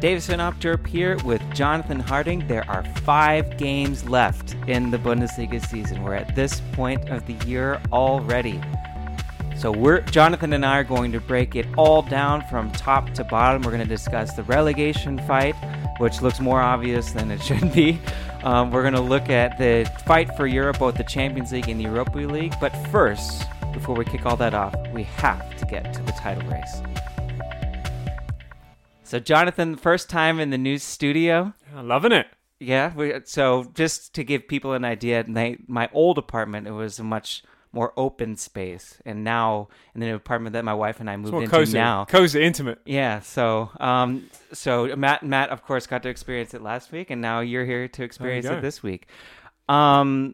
David Sinopterp here with Jonathan Harding. There are 5 games left in the Bundesliga season. We're at this point of the year already. So Jonathan and I are going to break it all down from top to bottom. We're going to discuss the relegation fight, which looks more obvious than it should be. We're going to look at the fight for Europe, both the Champions League and the Europa League. But first, before we kick all that off, we have to get to the title race. So, Jonathan, first time in the new studio. I'm loving it. Yeah. So, just to give people an idea, my old apartment, it was a much more open space. And now, in the new apartment that my wife and I moved into cozy, now. Cozy, intimate. Yeah. So, Matt, of course, got to experience it last week. And now you're here to experience it this week. So,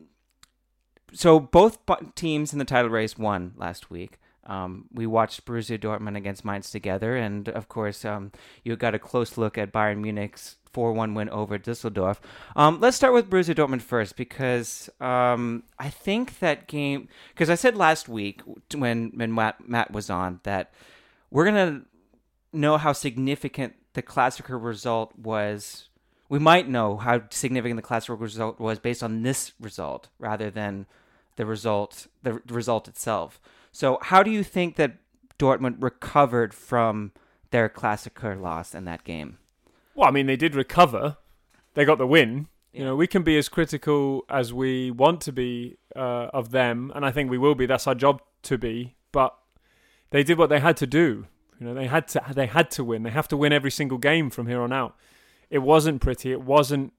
both teams in the title race won last week. We watched Borussia Dortmund against Mainz together, and of course, you got a close look at Bayern Munich's 4-1 win over Düsseldorf. Let's start with Borussia Dortmund first, because I think that game, because I said last week when Matt was on that we're going to know how significant the Klassiker result was. We might know how significant the Klassiker result was based on this result rather than the result itself. So how do you think that Dortmund recovered from their Klassiker loss in that game? Well, I mean, they did recover. They got the win. Yeah. You know, we can be as critical as we want to be of them, and I think we will be. That's our job to be. But they did what they had to do. You know, they had to win. They have to win every single game from here on out. It wasn't pretty. It wasn't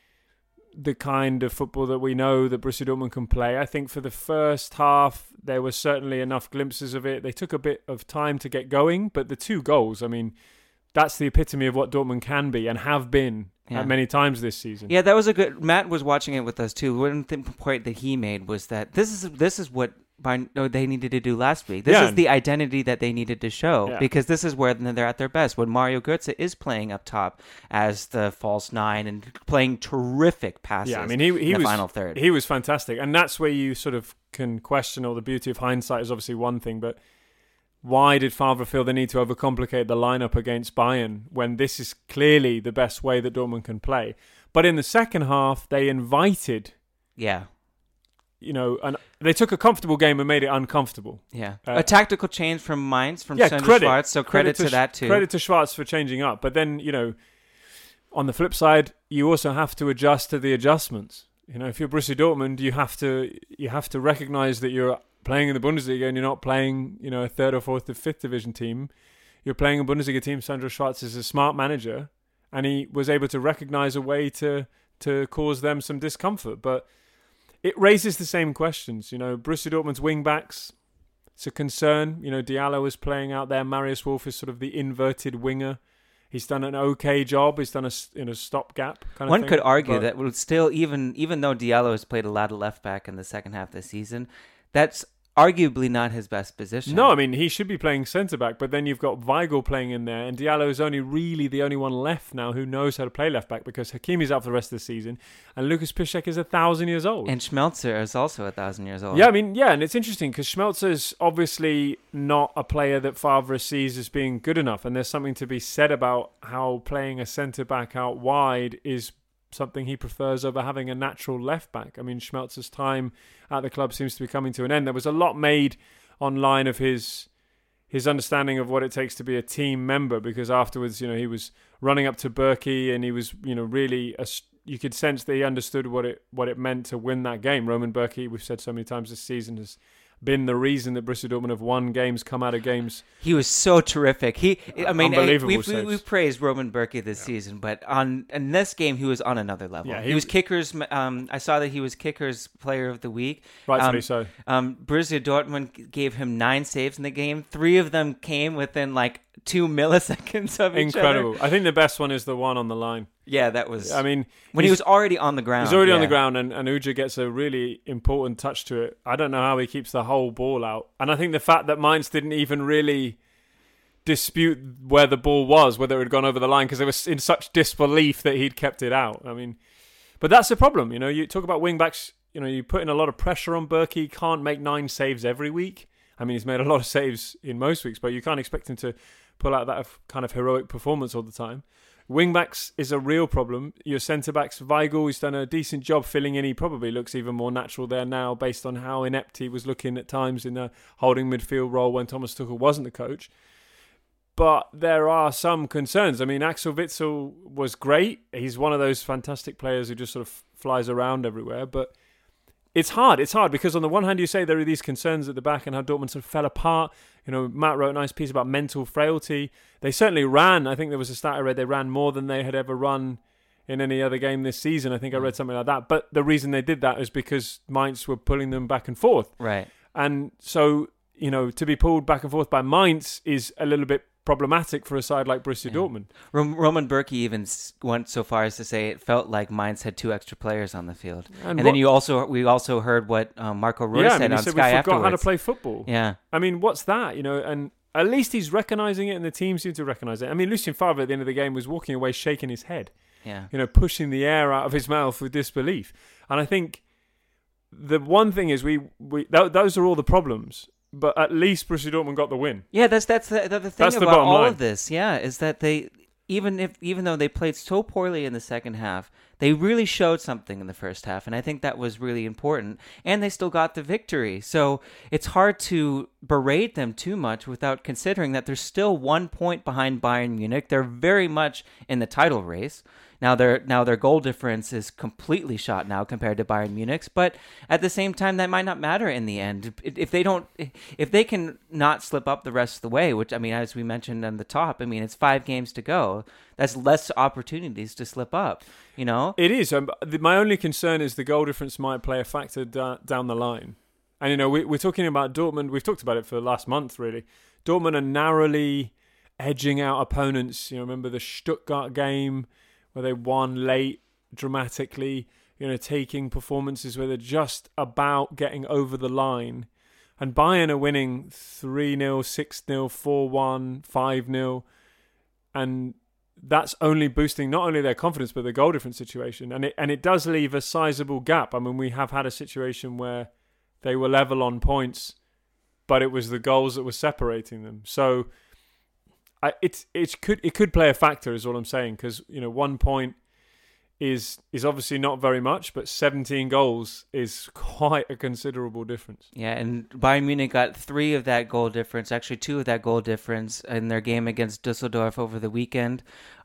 the kind of football that we know that Borussia Dortmund can play. I think for the first half, there were certainly enough glimpses of it. They took a bit of time to get going, but the 2 goals, I mean, that's the epitome of what Dortmund can be and have been at many times this season. Yeah, that was a good... Matt was watching it with us too. One point that he made was that this is what they needed to do last week. This is the identity that they needed to show, because this is where they're at their best. When Mario Götze is playing up top as the false 9 and playing terrific passes in the final third. He was fantastic. And that's where you sort of can question, or the beauty of hindsight is obviously one thing, but why did Favre feel the need to overcomplicate the lineup against Bayern when this is clearly the best way that Dortmund can play? But in the second half, they invited... Yeah. You know, and they took a comfortable game and made it uncomfortable. Yeah. A tactical change from Mainz, from Sandro Schwarz, so credit to that too. Credit to Schwarz for changing up. But then, you know, on the flip side, you also have to adjust to the adjustments. You know, if you're Borussia Dortmund, you have to recognise that you're playing in the Bundesliga and you're not playing, you know, a 3rd or 4th or 5th division team. You're playing a Bundesliga team. Sandro Schwarz is a smart manager, and he was able to recognise a way to cause them some discomfort. But it raises the same questions. You know, Borussia Dortmund's wing-backs, it's a concern. You know, Diallo is playing out there. Marius Wolf is sort of the inverted winger. He's done an okay job. He's done a stopgap kind of One thing. could argue that would still, even though Diallo has played a lot of left-back in the second half of the season, that's arguably not his best position. No, I mean, he should be playing centre-back, but then you've got Weigl playing in there, and Diallo is only really the only one left now who knows how to play left-back, because Hakimi's out for the rest of the season, and Lucas Piszczek is 1,000 years old. And Schmelzer is also 1,000 years old. Yeah, I mean, and it's interesting, because Schmelzer's obviously not a player that Favre sees as being good enough, and there's something to be said about how playing a centre-back out wide is something he prefers over having a natural left back. I mean, Schmelzer's time at the club seems to be coming to an end. There was a lot made online of his understanding of what it takes to be a team member, because afterwards, you know, he was running up to Berkey and he was, you know, really you could sense that he understood what it meant to win that game. Roman Berkey, we've said so many times this season, has been the reason that Borussia Dortmund have won games, come out of games. He was so terrific. Unbelievable saves. We've praised Roman Berkey this season, but in this game he was on another level. Yeah, he was Kickers. I saw that he was Kickers Player of the Week. Rightfully so. Borussia Dortmund gave him 9 saves in the game. 3 of them came within like 2 milliseconds of each other. Incredible. I think the best one is the one on the line. Yeah, that was... I mean... When he was already on the ground. He's already on the ground, and Uja gets a really important touch to it. I don't know how he keeps the whole ball out. And I think the fact that Mainz didn't even really dispute where the ball was, whether it had gone over the line, because they were in such disbelief that he'd kept it out. I mean... But that's the problem, you know. You talk about wing-backs, you know, you put in a lot of pressure on Berkey. He can't make 9 saves every week. I mean, he's made a lot of saves in most weeks, but you can't expect him to pull out that kind of heroic performance all the time. Wing-backs is a real problem. Your centre-backs, Weigl, he's done a decent job filling in. He probably looks even more natural there now based on how inept he was looking at times in a holding midfield role when Thomas Tuchel wasn't the coach. But there are some concerns. I mean, Axel Witsel was great. He's one of those fantastic players who just sort of flies around everywhere. But it's hard. It's hard because on the one hand, you say there are these concerns at the back and how Dortmund sort of fell apart. You know, Matt wrote a nice piece about mental frailty. They certainly ran. I think there was a stat I read. They ran more than they had ever run in any other game this season. I think I read something like that. But the reason they did that is because Mainz were pulling them back and forth. Right. And so, you know, to be pulled back and forth by Mainz is a little bit problematic for a side like Borussia Dortmund. Roman Bürki even went so far as to say it felt like Mainz had 2 extra players on the field. And then we also heard what Marco Reus said on Sky afterwards. We forgot how to play football. Yeah. I mean, what's that? You know, and at least he's recognising it and the team seem to recognise it. I mean, Lucien Favre at the end of the game was walking away shaking his head. Yeah. You know, pushing the air out of his mouth with disbelief. And I think the one thing is those are all the problems. But at least Borussia Dortmund got the win. Yeah, that's the thing that's about all line. Of this. Yeah, is that they even though they played so poorly in the second half, they really showed something in the first half, and I think that was really important. And they still got the victory. So it's hard to berate them too much without considering that they're still 1 point behind Bayern Munich. They're very much in the title race. Now their goal difference is completely shot now compared to Bayern Munich's, but at the same time that might not matter in the end. If they can not slip up the rest of the way, which I mean, as we mentioned on the top, I mean it's 5 games to go. That's less opportunities to slip up. You know, it is. My only concern is the goal difference might play a factor down the line. And you know, we're talking about Dortmund. We've talked about it for the last month, really. Dortmund are narrowly edging out opponents. You know, remember the Stuttgart game where they won late dramatically, you know, taking performances where they're just about getting over the line. And Bayern are winning 3-0, 6-0, 4-1, 5-0. And that's only boosting not only their confidence, but the goal difference situation. And it does leave a sizable gap. I mean, we have had a situation where they were level on points, but it was the goals that were separating them. So it could play a factor, is all I'm saying, because you know 1 point is obviously not very much, but 17 goals is quite a considerable difference. Yeah, and Bayern Munich got 3 of that goal difference, actually 2 of that goal difference in their game against Düsseldorf over the weekend.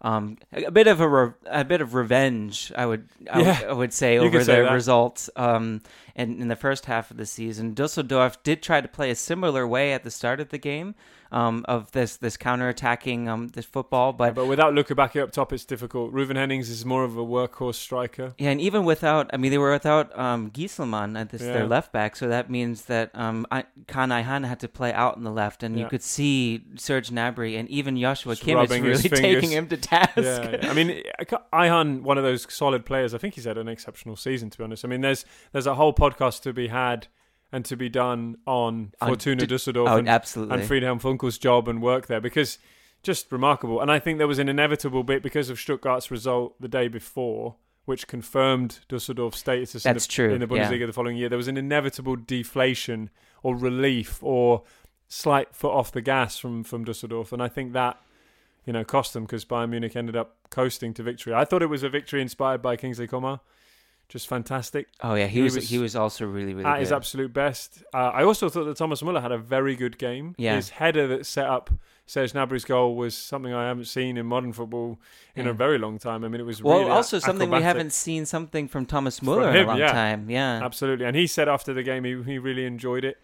A bit of revenge, I would say, over their results. And in the first half of the season, Düsseldorf did try to play a similar way at the start of the game. Of this counter-attacking this football. But without Lukebaki up top, it's difficult. Ruven Hennings is more of a workhorse striker. Yeah, and even without, I mean, they were without Gieselmann at their left back, so that means that Kan Ayhan had to play out on the left, and you could see Serge Gnabry and even Joshua Kimmich really taking him to task. Yeah. I mean, Ayhan, one of those solid players, I think he's had an exceptional season, to be honest. I mean, there's a whole podcast to be had and to be done on Fortuna Düsseldorf and Friedhelm Funkel's job and work there, because just remarkable. And I think there was an inevitable bit because of Stuttgart's result the day before, which confirmed Düsseldorf's status in the Bundesliga the following year. There was an inevitable deflation or relief or slight foot off the gas from Düsseldorf. And I think that, you know, cost them, because Bayern Munich ended up coasting to victory. I thought it was a victory inspired by Kingsley Coman. Just fantastic. Oh yeah, he was also really, really at good. His absolute best. I also thought that Thomas Müller had a very good game. Yeah. His header that set up Serge Gnabry's goal was something I haven't seen in modern football in a very long time. I mean, it was really also something we haven't seen something from Thomas Müller in a long time. Yeah, absolutely. And he said after the game he really enjoyed it.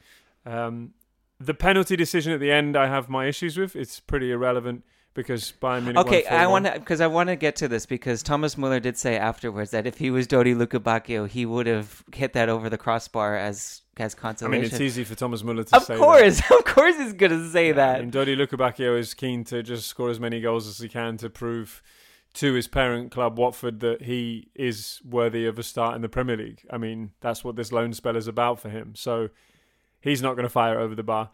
The penalty decision at the end, I have my issues with. It's pretty irrelevant, because Bayern Munich won 4-1. I want to get to this, because Thomas Müller did say afterwards that if he was Dodi Lukebakio, he would have hit that over the crossbar as consolation. I mean, it's easy for Thomas Müller to say that. Of course he's going to say that. I mean, Dodi Lukebakio is keen to just score as many goals as he can to prove to his parent club, Watford, that he is worthy of a start in the Premier League. I mean, that's what this loan spell is about for him. So he's not going to fire over the bar.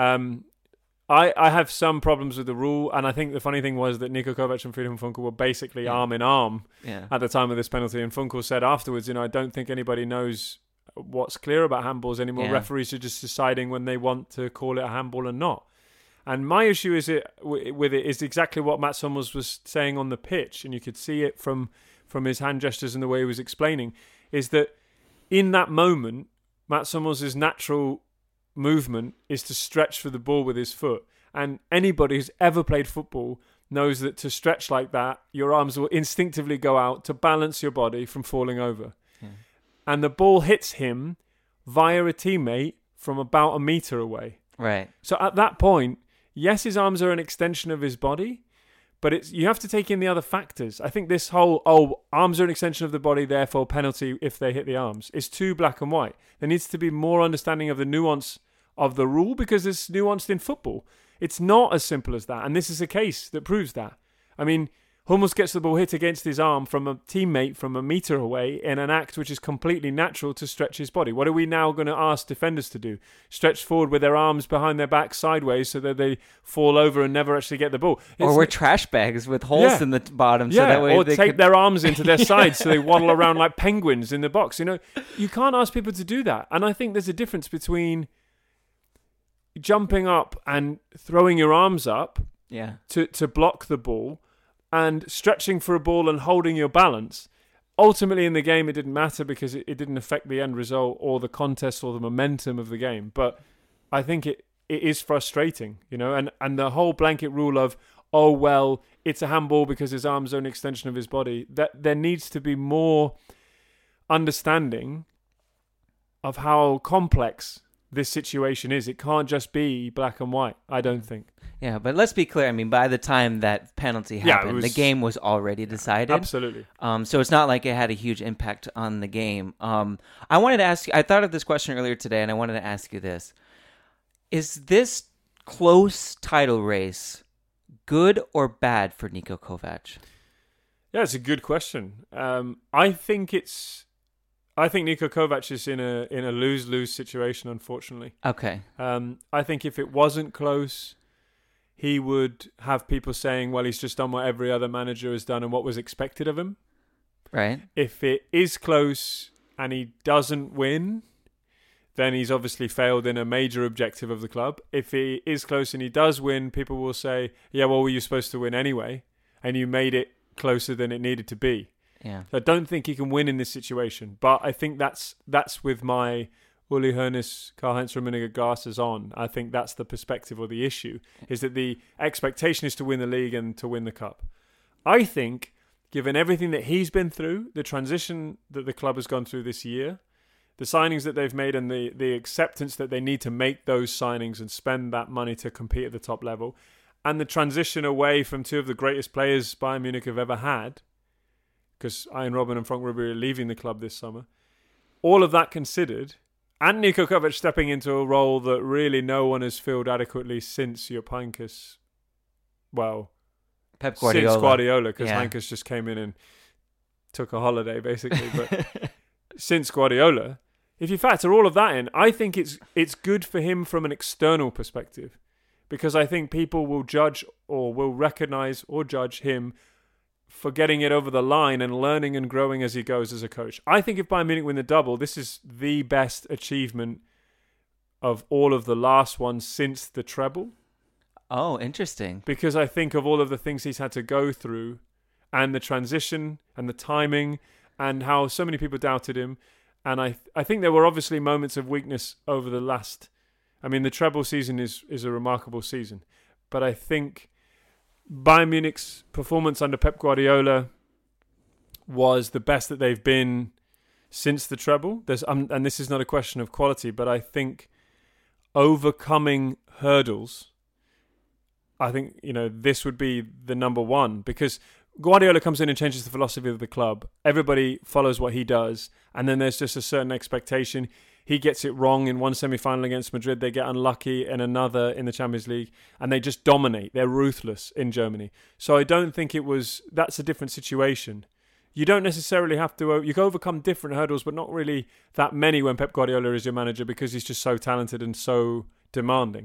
I have some problems with the rule, and I think the funny thing was that Niko Kovac and Friedhelm Funkel were basically arm in arm at the time of this penalty, and Funkel said afterwards, you know, I don't think anybody knows what's clear about handballs anymore. Referees are just deciding when they want to call it a handball and not. And my issue with it is exactly what Mats Hummels was saying on the pitch, and you could see it from his hand gestures and the way he was explaining, is that in that moment, Mats Hummels' natural movement is to stretch for the ball with his foot. And anybody who's ever played football knows that to stretch like that, your arms will instinctively go out to balance your body from falling over. Yeah. And the ball hits him via a teammate from about a metre away. Right. So at that point, yes, his arms are an extension of his body, but you have to take in the other factors. I think this whole, arms are an extension of the body, therefore penalty if they hit the arms, is too black and white. There needs to be more understanding of the nuance of the rule, because it's nuanced in football. It's not as simple as that, and this is a case that proves that. I mean, Hummels gets the ball hit against his arm from a teammate from a metre away in an act which is completely natural to stretch his body. What are we now going to ask defenders to do? Stretch forward with their arms behind their back sideways so that they fall over and never actually get the ball. Or wear trash bags with holes in the bottom. So that way or tape their arms into their sides so they waddle around like penguins in the box. You know, you can't ask people to do that. And I think there's a difference between jumping up and throwing your arms up to block the ball and stretching for a ball and holding your balance. Ultimately in the game it didn't matter because it didn't affect the end result or the contest or the momentum of the game. But I think it is frustrating, you know, and the whole blanket rule of, oh, well, it's a handball because his arms are an extension of his body, that there needs to be more understanding of how complex this situation is. It can't just be black and white, I don't think. Yeah, but let's be clear. I mean, by the time that penalty happened, the game was already decided. Absolutely. So it's not like it had a huge impact on the game. I wanted to ask you, I thought of this question earlier today, and I wanted to ask you this. Is this close title race good or bad for Niko Kovac? Yeah, it's a good question. I think Niko Kovac is in a lose-lose situation, unfortunately. Okay. I think if it wasn't close, he would have people saying, well, he's just done what every other manager has done and what was expected of him. Right. If it is close and he doesn't win, then he's obviously failed in a major objective of the club. If he is close and he does win, people will say, yeah, well, were you supposed to win anyway? And you made it closer than it needed to be. Yeah. So I don't think he can win in this situation. But I think that's with my Uli Hoeneß, Karl-Heinz Rummenigge glasses on. I think that's the perspective or the issue, is that the expectation is to win the league and to win the cup. I think, given everything that he's been through, the transition that the club has gone through this year, the signings that they've made and the acceptance that they need to make those signings and spend that money to compete at the top level, and the transition away from two of the greatest players Bayern Munich have ever had, because Arjen Robben and Frank Ribery are leaving the club this summer. All of that considered, and Niko Kovac stepping into a role that really no one has filled adequately since Jupp Heynckes, well, Pep Guardiola. Since Guardiola, because Heynckes just came in and took a holiday, basically. But since Guardiola, if you factor all of that in, I think it's good for him from an external perspective, because I think people will judge or will recognise or judge him for getting it over the line and learning and growing as he goes as a coach. I think if Bayern Munich win the double, this is the best achievement of all of the last ones since the treble. Oh, interesting. Because I think of all of the things he's had to go through and the transition and the timing and how so many people doubted him. And I think there were obviously moments of weakness over the last... I mean, the treble season is a remarkable season. But I think Bayern Munich's performance under Pep Guardiola was the best that they've been since the treble. And this is not a question of quality, but I think overcoming hurdles, I think, this would be the number one, because Guardiola comes in and changes the philosophy of the club. Everybody follows what he does, and then there's just a certain expectation. He gets it wrong in one semi-final against Madrid. They get unlucky in another in the Champions League, and they just dominate. They're ruthless in Germany. So I don't think that's a different situation. You don't necessarily have to... You can overcome different hurdles, but not really that many when Pep Guardiola is your manager, because he's just so talented and so demanding.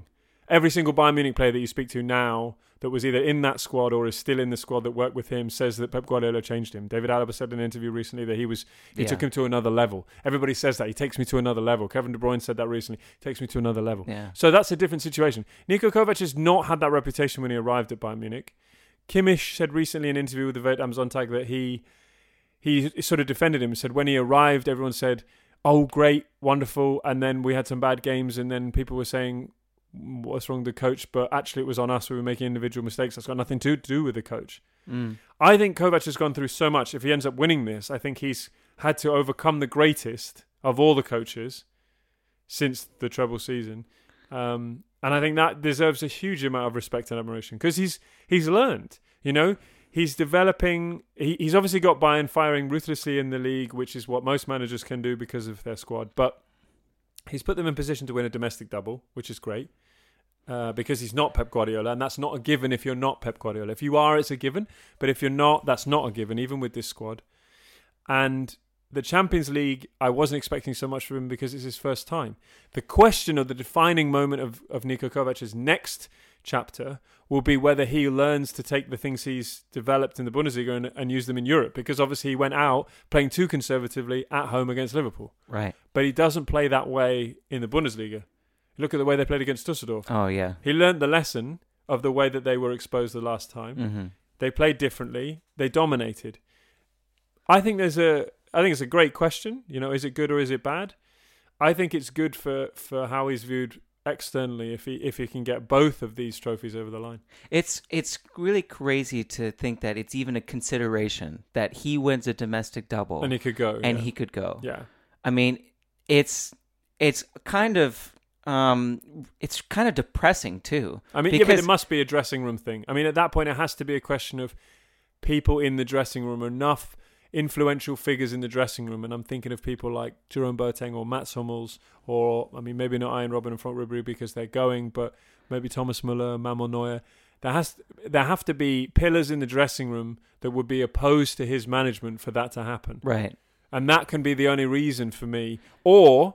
every single Bayern Munich player that you speak to now that was either in that squad or is still in the squad that worked with him says that Pep Guardiola changed him. David Alaba said in an interview recently that he took him to another level. Everybody says that. He takes me to another level. Kevin De Bruyne said that recently. Takes me to another level. Yeah. So that's a different situation. Niko Kovac has not had that reputation when he arrived at Bayern Munich. Kimmich said recently in an interview with the Welt am Sonntag that he sort of defended him and said when he arrived, everyone said, oh, great, wonderful. And then we had some bad games and then people were saying, what's wrong with the coach? But actually it was on us. We were making individual mistakes. That's got nothing to do with the coach. I think Kovac has gone through so much. If he ends up winning this, I think he's had to overcome the greatest of all the coaches since the treble season. And I think that deserves a huge amount of respect and admiration because he's learned, he's developing. He's obviously got Bayern firing ruthlessly in the league, which is what most managers can do because of their squad. But he's put them in position to win a domestic double, which is great because he's not Pep Guardiola. And that's not a given if you're not Pep Guardiola. If you are, it's a given. But if you're not, that's not a given, even with this squad. And the Champions League, I wasn't expecting so much from him because it's his first time. The question of the defining moment of Niko Kovac's next chapter will be whether he learns to take the things he's developed in the Bundesliga and use them in Europe, because obviously he went out playing too conservatively at home against Liverpool. Right. But he doesn't play that way in the Bundesliga. Look at the way they played against Dusseldorf. Oh, yeah. He learned the lesson of the way that they were exposed the last time. Mm-hmm. They played differently. They dominated. I think it's a great question. Is it good or is it bad? I think it's good for how he's viewed externally if he can get both of these trophies over the line. It's really crazy to think that it's even a consideration that he wins a domestic double and he could go. He could go. Yeah. I mean, it's kind of depressing too. I mean, but it must be a dressing room thing. I mean, at that point, it has to be a question of people in the dressing room, enough influential figures in the dressing room, and I'm thinking of people like Jerome Boateng or Mats Hummels, or I mean maybe not Ian Robben and Frank Ribery because they're going, but maybe Thomas Müller, Manuel Neuer. There have to be pillars in the dressing room that would be opposed to his management for that to happen. Right. And that can be the only reason for me, or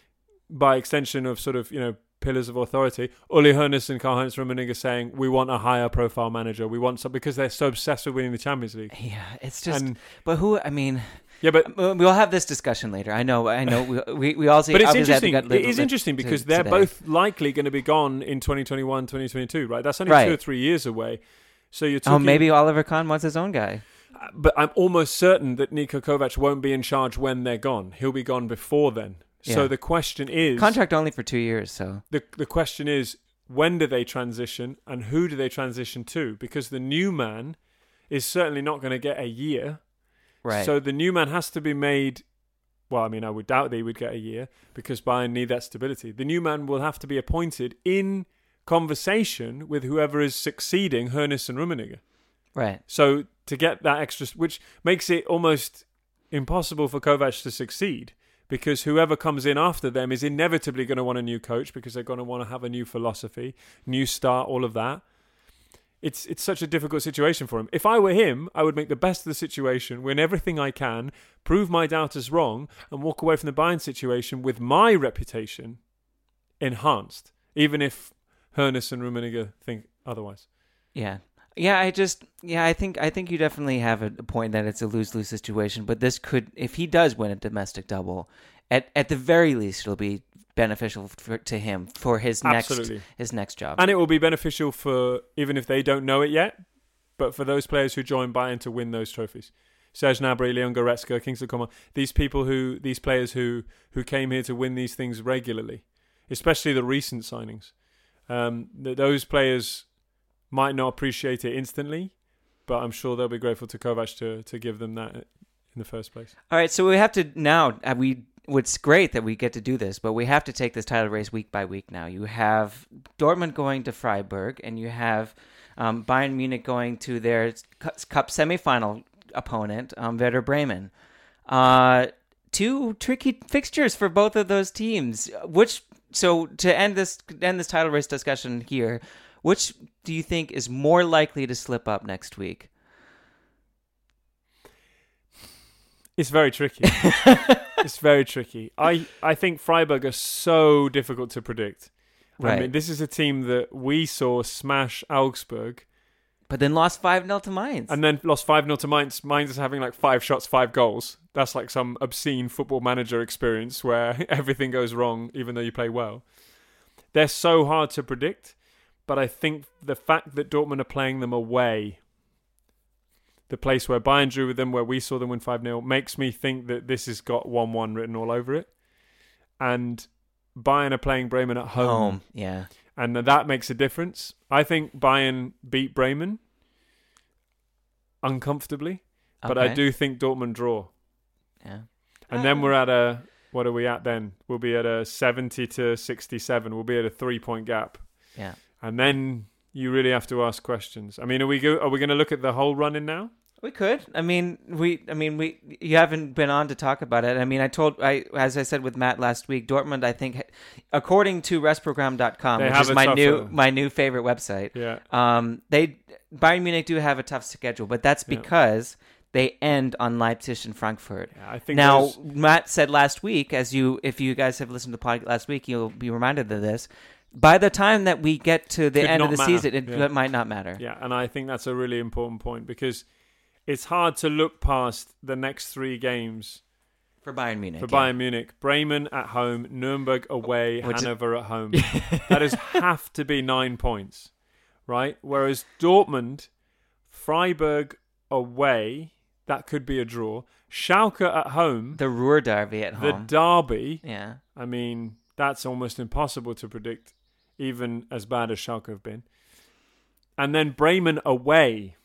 by extension of sort of pillars of authority, Uli Hoeneß and Karl-Heinz Rummenigge saying we want a higher profile manager, we want some, because they're so obsessed with winning the Champions League. Yeah, it's just. But who? I mean, yeah, but we'll have this discussion later. I know. We all see. But it's interesting. It is interesting because they're both likely going to be gone in 2021, 2022, right? That's only 2 or 3 years away. So you're talking. Oh, maybe Oliver Kahn wants his own guy. But I'm almost certain that Niko Kovac won't be in charge when they're gone. He'll be gone before then. Yeah. So the question is... Contract only for 2 years, so... The question is, when do they transition and who do they transition to? Because the new man is certainly not going to get a year. Right. So the new man has to be made... Well, I mean, I would doubt that he would get a year because Bayern need that stability. The new man will have to be appointed in conversation with whoever is succeeding Hoeneß and Rummenigge. Right. So to get that extra... Which makes it almost impossible for Kovac to succeed, because whoever comes in after them is inevitably going to want a new coach because they're going to want to have a new philosophy, new start, all of that. It's such a difficult situation for him. If I were him, I would make the best of the situation, win everything I can, prove my doubters wrong, and walk away from the Bayern situation with my reputation enhanced, even if Hoeneß and Rummenigge think otherwise. Yeah. Yeah, I think you definitely have a point that it's a lose-lose situation, but this could, if he does win a domestic double, at the very least it'll be beneficial to him for his next job. And it will be beneficial for, even if they don't know it yet, but for those players who join Bayern to win those trophies. Serge Gnabry, Leon Goretzka, Kingsley Coman, these players who came here to win these things regularly, especially the recent signings. Those players might not appreciate it instantly, but I'm sure they'll be grateful to Kovac to give them that in the first place. All right, so we have to now. It's great that we get to do this, but we have to take this title race week by week now. You have Dortmund going to Freiburg, and you have Bayern Munich going to their cup semifinal opponent, Werder Bremen. 2 tricky fixtures for both of those teams. So to end this title race discussion here, which do you think is more likely to slip up next week? It's very tricky. It's very tricky. I think Freiburg are so difficult to predict. Right. I mean, this is a team that we saw smash Augsburg. But then lost 5-0 to Mainz. And then lost 5-0 to Mainz. Mainz is having like 5 shots, 5 goals. That's like some obscene football manager experience where everything goes wrong even though you play well. They're so hard to predict. But I think the fact that Dortmund are playing them away, the place where Bayern drew with them, where we saw them win 5-0, makes me think that this has got 1-1 written all over it. And Bayern are playing Bremen at home. Yeah. And that makes a difference. I think Bayern beat Bremen uncomfortably, but I do think Dortmund draw. Yeah. And then we're at what are we at then? We'll be at a 70 to 67. We'll be at a 3-point gap. Yeah. And then you really have to ask questions. I mean, are we going to look at the whole run-in now? We could. You haven't been on to talk about it. I mean, as I said with Matt last week, Dortmund, I think, according to restprogram.com, which is my new favorite website. Yeah. Bayern Munich do have a tough schedule, but that's because they end on Leipzig and Frankfurt. Yeah, I think Matt said last week, if you guys have listened to the podcast last week, you'll be reminded of this. By the time that we get to the end of the season, it might not matter. Yeah, and I think that's a really important point because it's hard to look past the next 3 games for Bayern Munich. Bayern Munich, Bremen at home, Nuremberg away, Hanover at home. That have to be 9 points, right? Whereas Dortmund, Freiburg away, that could be a draw. Schalke at home, the Ruhr Derby at home, the derby. Yeah, I mean that's almost impossible to predict, even as bad as Schalke have been. And then Bremen away.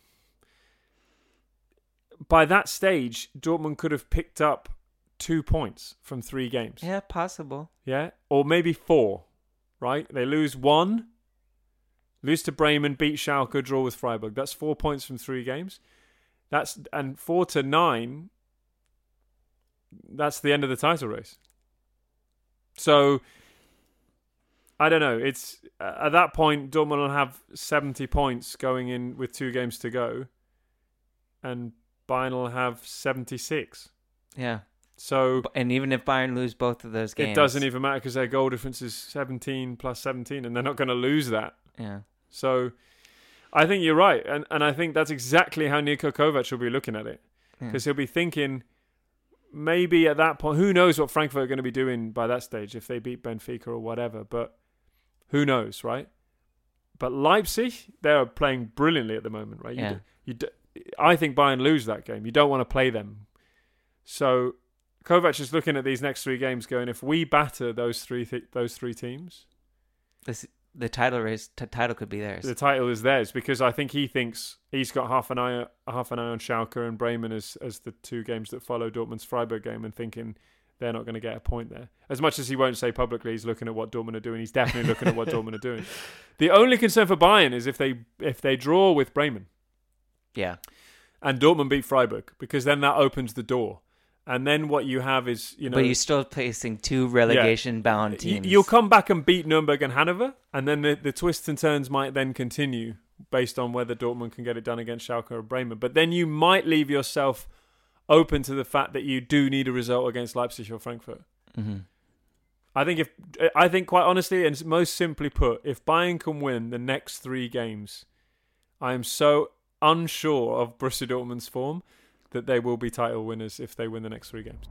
By that stage, Dortmund could have picked up 2 points from 3 games. Yeah, possible. Yeah, or maybe 4, right? They lose 1, lose to Bremen, beat Schalke, draw with Freiburg. That's 4 points from 3 games. And 4 to 9, that's the end of the title race. So, I don't know. It's at that point, Dortmund will have 70 points going in with 2 games to go. And Bayern will have 76. Yeah. So, and even if Bayern lose both of those games, it doesn't even matter because their goal difference is 17 plus 17, and they're not going to lose that. Yeah. So, I think you're right, and I think that's exactly how Niko Kovac will be looking at it, because he'll be thinking maybe at that point, who knows what Frankfurt are going to be doing by that stage if they beat Benfica or whatever, but who knows, right? But Leipzig, they're playing brilliantly at the moment, right? Yeah. I think Bayern lose that game. You don't want to play them. So Kovac is looking at these next 3 games going, if we batter those three teams, the title could be theirs. The title is theirs because I think he thinks he's got half an eye on Schalke and Bremen as the 2 games that follow Dortmund's Freiburg game, and thinking they're not going to get a point there. As much as he won't say publicly he's looking at what Dortmund are doing, he's definitely looking at what Dortmund are doing. The only concern for Bayern is if they draw with Bremen. Yeah. And Dortmund beat Freiburg, because then that opens the door. And then what you have is, But you're still facing 2 relegation-bound teams. You'll come back and beat Nuremberg and Hanover, and then the twists and turns might then continue based on whether Dortmund can get it done against Schalke or Bremen. But then you might leave yourself open to the fact that you do need a result against Leipzig or Frankfurt. Mm-hmm. I think quite honestly, and most simply put, if Bayern can win the next 3 games, I am so unsure of Borussia Dortmund's form that they will be title winners if they win the next 3 games.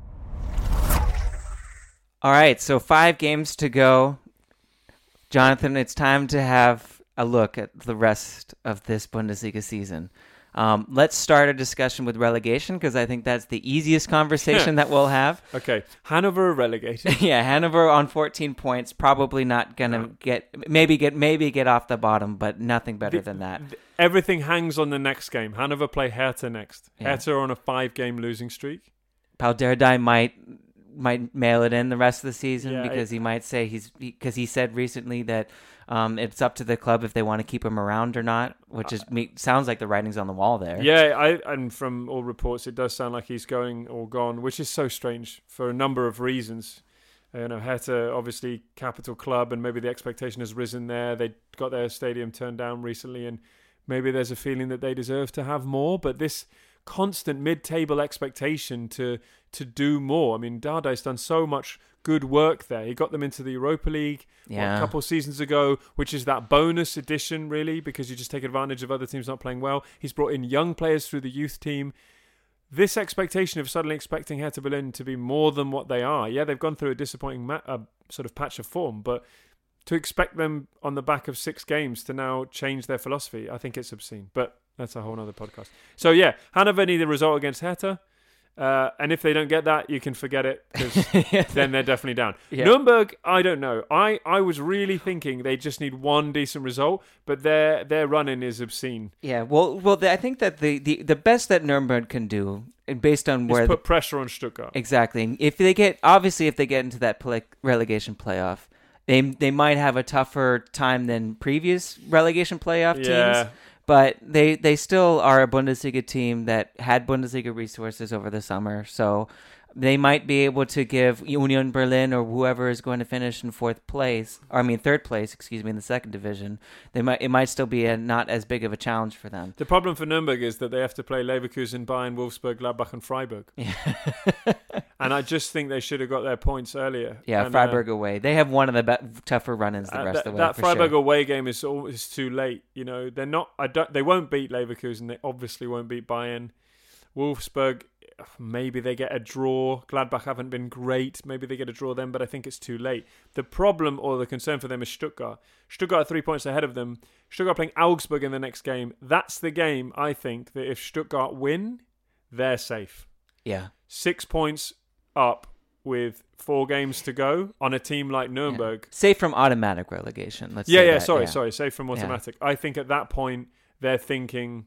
All right, so 5 games to go. Jonathan, it's time to have a look at the rest of this Bundesliga season. Let's start a discussion with relegation, because I think that's the easiest conversation that we'll have. Okay, Hanover are relegated. Yeah, Hanover on 14 points, probably not gonna get off the bottom, but nothing better than that. Everything hangs on the next game. Hanover play Hertha next. Yeah. Hertha are on a 5-game losing streak. Paul Dardai might mail it in the rest of the season, because he might say because he said recently that it's up to the club if they want to keep him around or not, which sounds like the writing's on the wall there. Yeah, and from all reports, it does sound like he's going or gone, which is so strange for a number of reasons. Hertha, obviously, capital club, and maybe the expectation has risen there. They got their stadium turned down recently, and maybe there's a feeling that they deserve to have more. But this constant mid-table expectation to do more. I mean, Dardai's done so much good work there. He got them into the Europa League a couple of seasons ago, which is that bonus edition, really, because you just take advantage of other teams not playing well. He's brought in young players through the youth team. This expectation of suddenly expecting Hertha Berlin to be more than what they are. Yeah, they've gone through a disappointing sort of patch of form, but to expect them on the back of 6 games to now change their philosophy, I think it's obscene. But that's a whole other podcast. So yeah, Hannover need the result against Hertha. And if they don't get that, you can forget it, because then they're definitely down. Yeah. Nuremberg, I don't know. I was really thinking they just need one decent result, but their running is obscene. Yeah, well, I think that the best that Nuremberg can do, based on where put pressure on Stuttgart. Exactly. If they get into that relegation playoff, they might have a tougher time than previous relegation playoff teams. But they still are a Bundesliga team that had Bundesliga resources over the summer. So they might be able to give Union Berlin or whoever is going to finish in third place, in the second division. It might still be not as big of a challenge for them. The problem for Nuremberg is that they have to play Leverkusen, Bayern, Wolfsburg, Gladbach and Freiburg. Yeah. And I just think they should have got their points earlier. Yeah, and Freiburg away. They have one of the tougher run-ins the rest of the way. That Freiburg away game is too late. You know, they're not. They won't beat Leverkusen. They obviously won't beat Bayern. Wolfsburg, maybe they get a draw. Gladbach haven't been great. Maybe they get a draw then, but I think it's too late. The problem or the concern for them is Stuttgart. Stuttgart are 3 points ahead of them. Stuttgart playing Augsburg in the next game. That's the game, I think, that if Stuttgart win, they're safe. Yeah. 6 points up with 4 games to go on a team like Nuremberg. Yeah. Safe from automatic relegation. Sorry. Safe from automatic. Yeah. I think at that point, they're thinking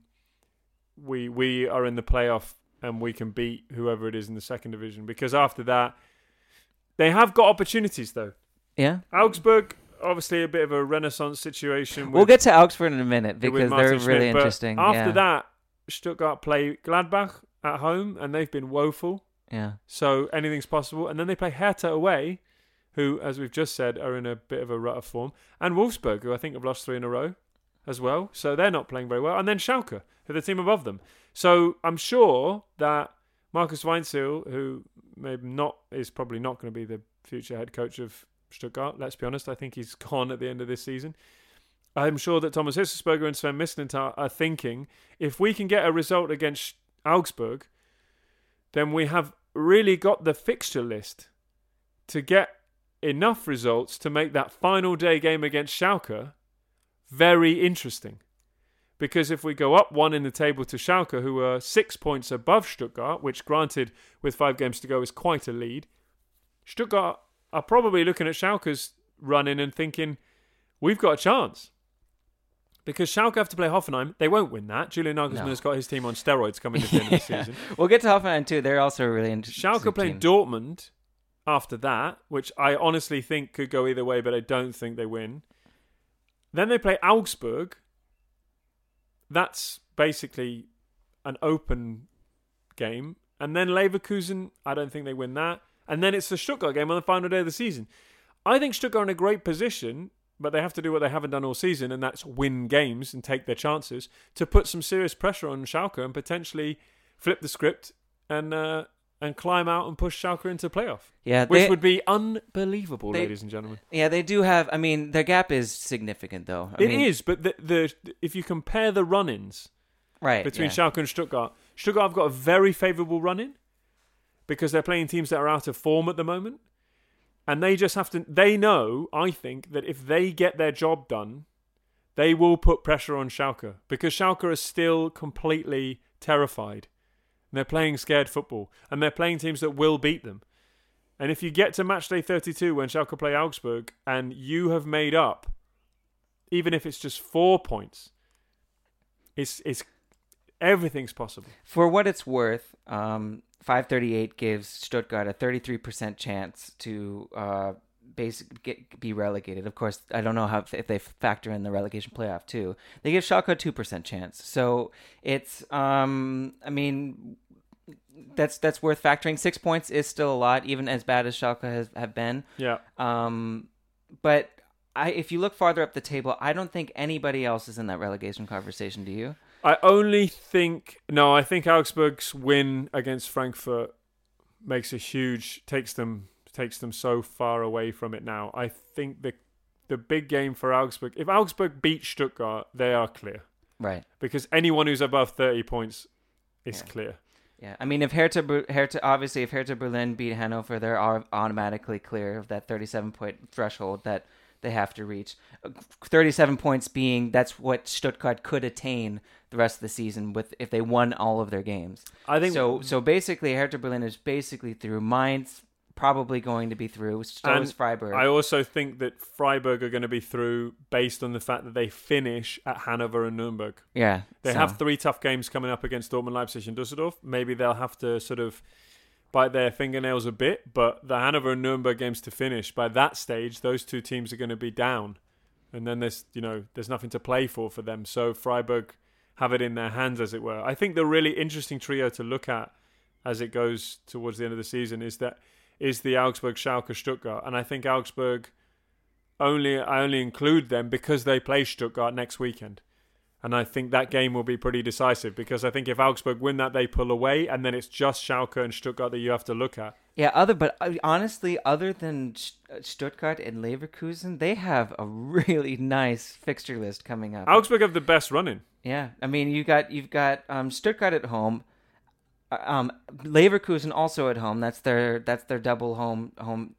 we are in the playoff and we can beat whoever it is in the second division, because after that they have got opportunities though. Yeah. Augsburg, obviously a bit of a renaissance situation. We'll get to Augsburg in a minute because they're really interesting. After that, Stuttgart play Gladbach at home and they've been woeful. Yeah. So anything's possible. And then they play Hertha away, who, as we've just said, are in a bit of a rut of form. And Wolfsburg, who I think have lost 3 in a row as well. So they're not playing very well. And then Schalke, who are the team above them. So I'm sure that Markus Weinzierl, who is probably not going to be the future head coach of Stuttgart, let's be honest, I think he's gone at the end of this season. I'm sure that Thomas Hitzelsberger and Sven Mislintat are thinking, if we can get a result against Augsburg, then we have really got the fixture list to get enough results to make that final day game against Schalke very interesting. Because if we go up 1 in the table to Schalke, who are 6 points above Stuttgart, which granted with 5 games to go is quite a lead, Stuttgart are probably looking at Schalke's run-in and thinking, we've got a chance. Because Schalke have to play Hoffenheim. They won't win that. Julian Nagelsmann has got his team on steroids coming at the end of the season. We'll get to Hoffenheim too. They're also a really interesting Schalke play Dortmund after that, which I honestly think could go either way, but I don't think they win. Then they play Augsburg. That's basically an open game. And then Leverkusen, I don't think they win that. And then it's the Stuttgart game on the final day of the season. I think Stuttgart are in a great position, but they have to do what they haven't done all season, and that's win games and take their chances to put some serious pressure on Schalke and potentially flip the script and climb out and push Schalke into playoff. Yeah, which would be unbelievable, ladies and gentlemen. Yeah, they do have. I mean, their gap is significant, though. It is, but the if you compare the run-ins between Schalke and Stuttgart have got a very favourable run-in because they're playing teams that are out of form at the moment. And they just have to... They know, I think, that if they get their job done, they will put pressure on Schalke. Because Schalke are still completely terrified. And they're playing scared football. And they're playing teams that will beat them. And if you get to match day 32 when Schalke play Augsburg, and you have made up, even if it's just 4 points, it's everything's possible. For what it's worth... 538 gives Stuttgart a 33% chance to be relegated. Of course, I don't know if they factor in the relegation playoff too. They give Schalke a 2% chance. So it's, I mean, that's worth factoring. 6 points is still a lot, even as bad as Schalke have been. Yeah. But if you look farther up the table, I don't think anybody else is in that relegation conversation. Do you? I think Augsburg's win against Frankfurt makes takes them so far away from it now. I think the big game for Augsburg, if Augsburg beat Stuttgart, they are clear. Right. Because anyone who's above 30 points is clear. Yeah, I mean, if Hertha Berlin beat Hannover, they're automatically clear of that 37-point threshold that they have to reach. 37 points being that's what Stuttgart could attain the rest of the season if they won all of their games. I think so. So basically, Hertha Berlin is basically through. Mainz probably going to be through. So is Freiburg. I also think that Freiburg are going to be through based on the fact that they finish at Hanover and Nuremberg. Yeah. They have 3 tough games coming up against Dortmund, Leipzig and Dusseldorf. Maybe they'll have to sort of bite their fingernails a bit, but the Hanover and Nuremberg games to finish, by that stage, those 2 teams are going to be down. And then there's nothing to play for them. So Freiburg have it in their hands, as it were. I think the really interesting trio to look at as it goes towards the end of the season is the Augsburg, Schalke, Stuttgart. And I think Augsburg, I only include them because they play Stuttgart next weekend. And I think that game will be pretty decisive because I think if Augsburg win that, they pull away, and then it's just Schalke and Stuttgart that you have to look at. Yeah, honestly, other than Stuttgart and Leverkusen, they have a really nice fixture list coming up. Augsburg have the best running. Yeah, I mean, you've got Stuttgart at home. Leverkusen also at home. That's their double home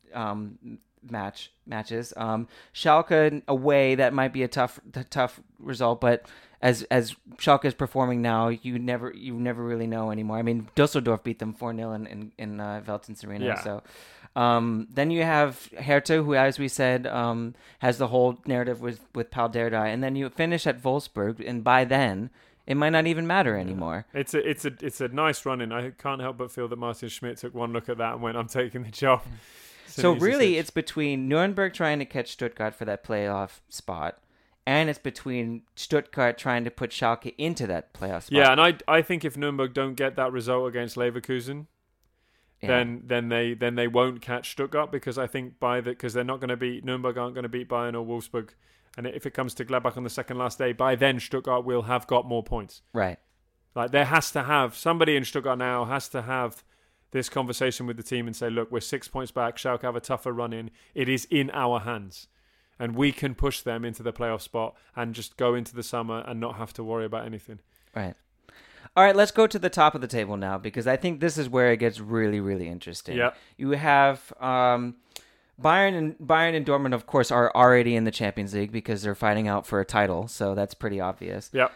matches. Schalke away, that might be a tough result, but as Schalke is performing now, you never really know anymore. I mean, Dusseldorf beat them 4-0 in Veltins Arena. Yeah. So then you have Hertha, who, as we said, has the whole narrative with Paul Dardai, and then you finish at Wolfsburg, and by then it might not even matter anymore. It's a nice run in. I can't help but feel that Martin Schmidt took one look at that and went, "I'm taking the job." So really, it's between Nuremberg trying to catch Stuttgart for that playoff spot, and it's between Stuttgart trying to put Schalke into that playoff spot. Yeah, and I think if Nuremberg don't get that result against Leverkusen, then they won't catch Stuttgart, because I think because they're not going to beat Nuremberg, aren't going to beat Bayern or Wolfsburg, and if it comes to Gladbach on the second last day, by then Stuttgart will have got more points. Right. Like somebody in Stuttgart now has to have this conversation with the team and say, look, we're 6 points back. Schalke have a tougher run in. It is in our hands. And we can push them into the playoff spot and just go into the summer and not have to worry about anything. Right. All right, let's go to the top of the table now, because I think this is where it gets really, really interesting. Yep. You have Bayern and Dortmund, of course, are already in the Champions League because they're fighting out for a title, so that's pretty obvious. Yep.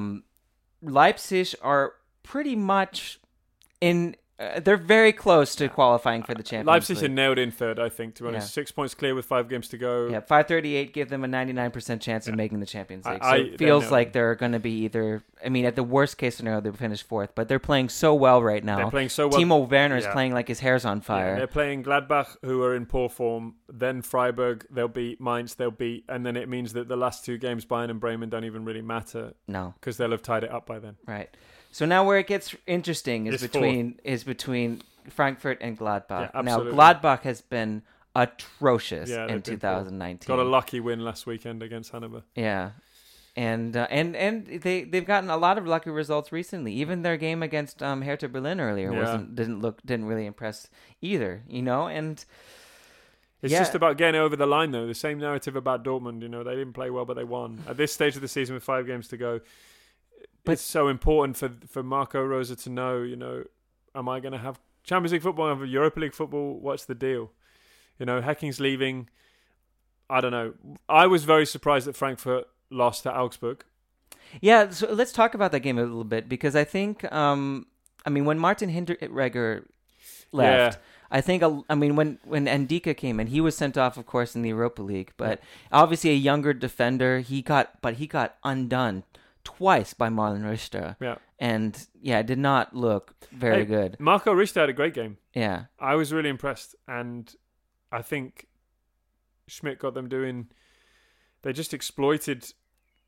Leipzig are pretty much in... they're very close to qualifying for the Champions Leipzig League. are nailed in third, I think, to be honest. 6 points clear with 5 games to go. Yeah, 538 give them a 99% chance of making the Champions League. So it feels like they're going to be either... I mean, at the worst case scenario, they'll finish 4th, but they're playing so well right now. They're playing so well. Timo Werner is playing like his hair's on fire. Yeah, they're playing Gladbach, who are in poor form. Then Freiburg, they'll beat. Mainz, they'll beat. And then it means that the last 2 games, Bayern and Bremen, don't even really matter. No. Because they'll have tied it up by then. Right. So now where it gets interesting is between Frankfurt and Gladbach. Yeah, now, Gladbach has been atrocious in 2019. Got a lucky win last weekend against Hanover. Yeah. And they've gotten a lot of lucky results recently. Even their game against Hertha Berlin earlier didn't really impress either, and it's just about getting over the line, though. The same narrative about Dortmund, they didn't play well, but they won. At this stage of the season with 5 games to go, it's so important for Marco Rose to know, am I going to have Champions League football, have Europa League football? What's the deal? Hecking's leaving. I don't know. I was very surprised that Frankfurt lost to Augsburg. Yeah, so let's talk about that game a little bit, because I think, when Martin Hinteregger left, I think, when Ndika came in, he was sent off, of course, in the Europa League, but obviously a younger defender, he got undone twice by Marlon Richter. Yeah. And, did not look very good. Marco Richter had a great game. Yeah. I was really impressed, and I think Schmidt got them doing... They just exploited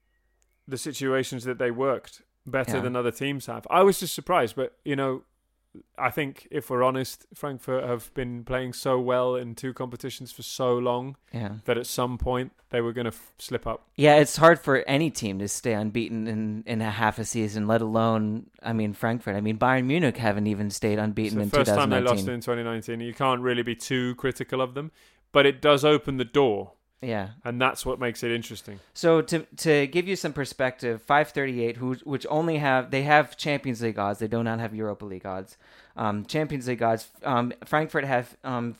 the situations that they worked better than other teams have. I was just surprised, but, I think, if we're honest, Frankfurt have been playing so well in 2 competitions for so long that at some point they were going to slip up. Yeah, it's hard for any team to stay unbeaten in a half a season, let alone, Frankfurt. Bayern Munich haven't even stayed unbeaten in 2019. First time they lost in 2019. You can't really be too critical of them, but it does open the door. Yeah, and that's what makes it interesting. So to give you some perspective, 538, which only have Champions League odds, they do not have Europa League odds. Champions League odds, Frankfurt have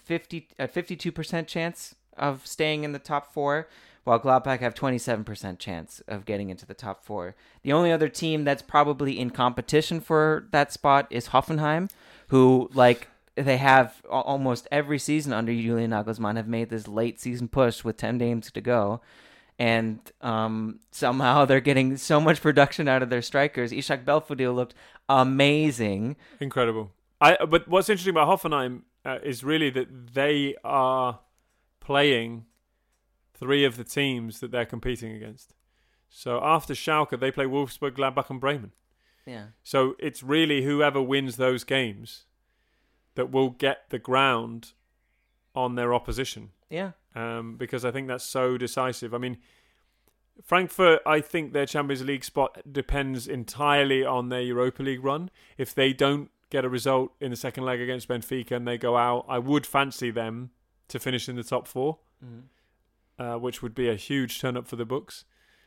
52% chance of staying in the top 4, while Gladbach have 27% chance of getting into the top 4. The only other team that's probably in competition for that spot is Hoffenheim, who they have almost every season under Julian Nagelsmann have made this late season push with 10 games to go. And somehow they're getting so much production out of their strikers. Ishak Belfodil looked amazing. Incredible. But what's interesting about Hoffenheim is really that they are playing 3 of the teams that they're competing against. So after Schalke, they play Wolfsburg, Gladbach and Bremen. Yeah. So it's really whoever wins those games that will get the ground on their opposition. Yeah. Because I think that's so decisive. Frankfurt, I think their Champions League spot depends entirely on their Europa League run. If they don't get a result in the second leg against Benfica and they go out, I would fancy them to finish in the top 4, which would be a huge turn-up for the books.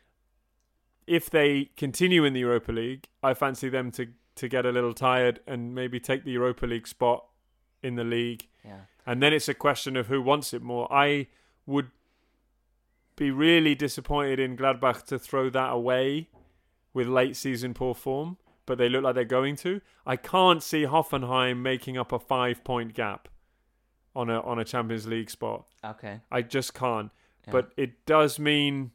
If they continue in the Europa League, I fancy them to get a little tired and maybe take the Europa League spot in the league. Yeah. And then it's a question of who wants it more. I would be really disappointed in Gladbach to throw that away with late season poor form, but they look like they're going to. I can't see Hoffenheim making up a 5-point gap on a Champions League spot. Okay. I just can't. Yeah. But it does mean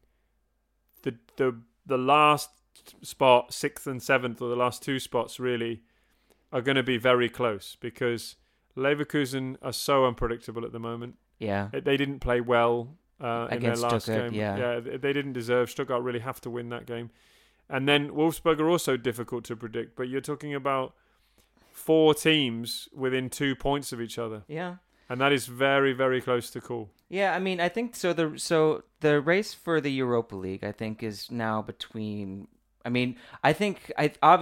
the last spot, 6th and 7th, or the last 2 spots really, are going to be very close because Leverkusen are so unpredictable at the moment. Yeah. They didn't play well in their last Stuttgart, game. Yeah, they didn't deserve. Stuttgart really have to win that game. And then Wolfsburg are also difficult to predict, but you're talking about 4 teams within 2 points of each other. Yeah. And that is very, very close to call. Yeah, I think so. The race for the Europa League, I think, is now between. I think